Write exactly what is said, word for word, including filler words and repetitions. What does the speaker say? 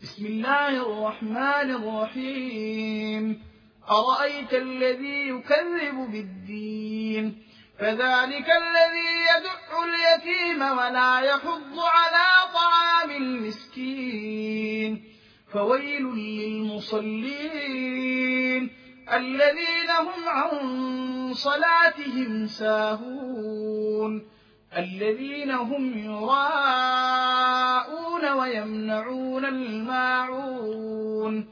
بسم الله الرحمن الرحيم أرأيت الذي يكذب بالدين فذلك الذي يدع اليتيم ولا يحض على طعام المسكين فويل للمصلين الذين هم عن صلاتهم ساهون الذين هم يراءون ويمنعون الماعون